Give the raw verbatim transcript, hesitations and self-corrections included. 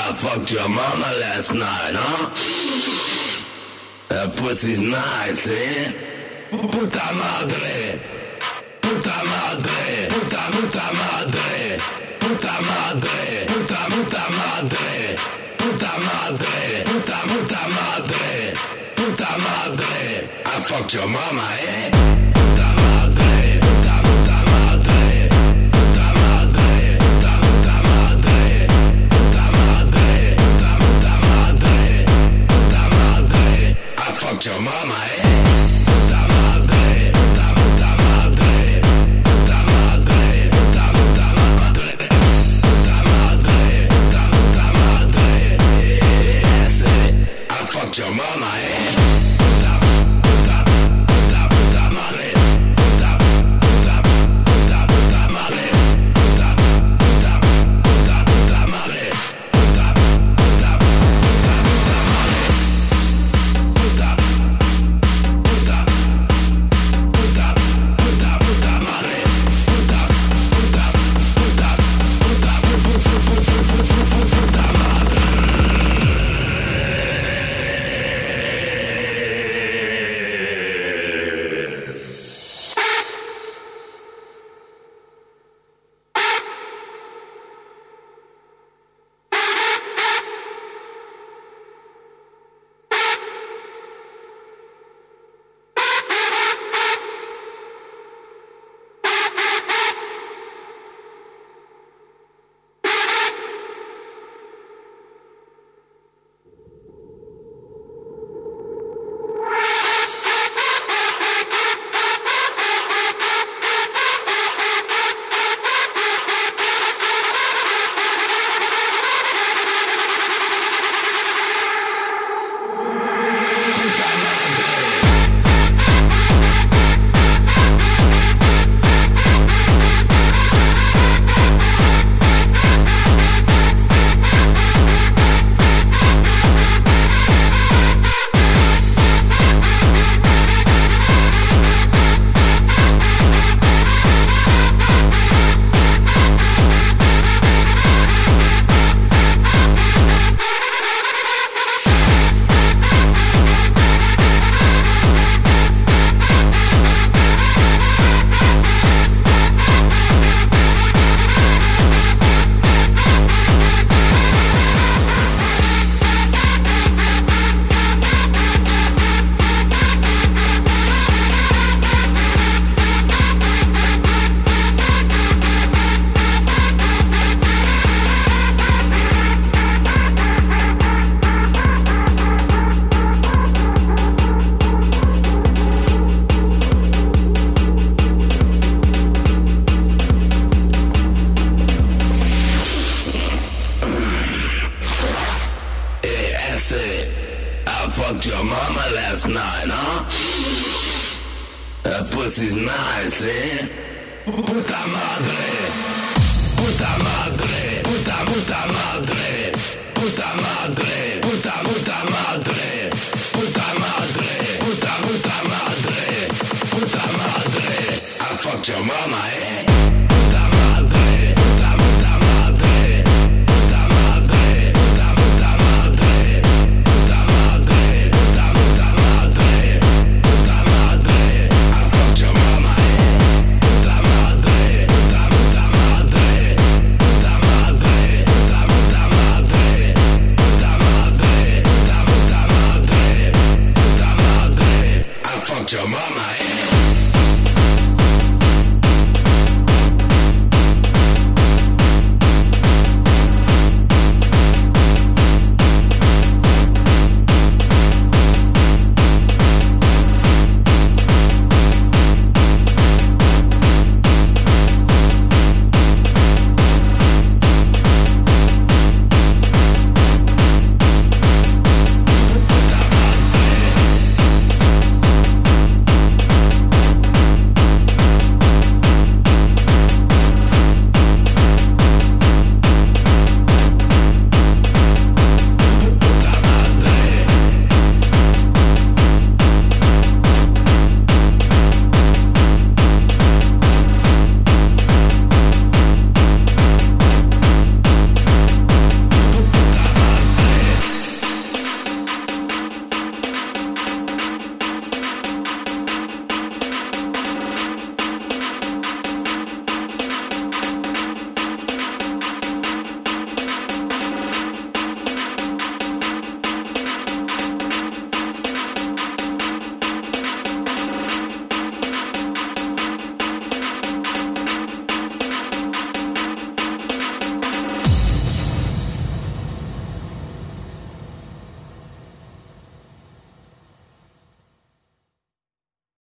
I fucked your mama last night, huh? That pussy's nice, eh? Puta madre, puta madre, puta puta madre, puta madre, puta puta madre, puta madre, puta puta madre, puta madre. I fucked your mama, eh? Puta madre, puta puta madre, puta madre, puta puta madre, puta madre, puta puta madre, puta madre. I fucked your mama, eh? Puta madre, puta puta madre, puta madre, puta puta madre, puta madre, puta puta madre. Yes, I fucked your mama, eh? Puta puta puta puta madre, puta puta puta puta madre, puta puta puta puta madre, puta puta puta puta madre, puta puta puta puta puta madre, puta puta puta puta puta madre. I fucked your mama last night, huh? That pussy's nice, eh? Puta madre, puta madre, puta puta madre, puta madre, puta puta madre, puta madre, puta puta madre, puta madre. I fucked your mama, eh?